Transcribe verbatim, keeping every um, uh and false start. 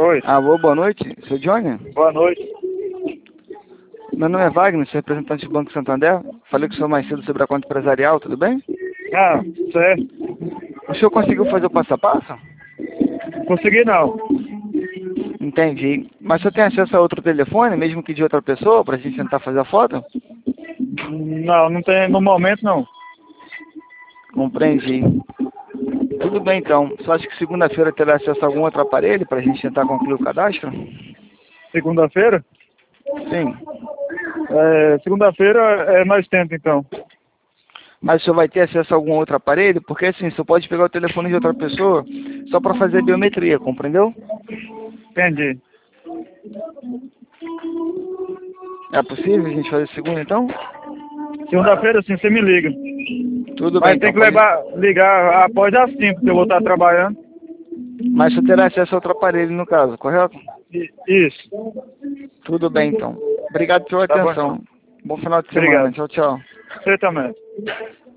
Oi. Alô, boa noite. Seu Johnny? Boa noite. Meu nome é Wagner, sou representante do Banco Santander. Falei com o senhor mais cedo sobre a conta empresarial, tudo bem? Ah, certo. O senhor conseguiu fazer o passo a passo? Consegui não. Entendi. Mas o senhor tem acesso a outro telefone, mesmo que de outra pessoa, para a gente tentar fazer a foto? Não, não tem no momento não. Compreendi. Tudo bem então. Só acho que segunda-feira terá acesso a algum outro aparelho para a gente tentar concluir o cadastro? Segunda-feira? Sim. É, segunda-feira é mais tempo então. Mas o senhor vai ter acesso a algum outro aparelho? Porque assim, o senhor pode pegar o telefone de outra pessoa só para fazer biometria, compreendeu? Entendi. É possível a gente fazer segunda então? Segunda-feira sim, você me liga. Tudo bem Mas tem então. que Pode... levar, ligar após as cinco, que eu vou estar trabalhando. Mas o senhor terá acesso a outro aparelho no caso, correto? I- Isso. Tudo bem então. Obrigado pela Tá bom então. atenção. Bom final de semana. Obrigado. Tchau, tchau. Você também.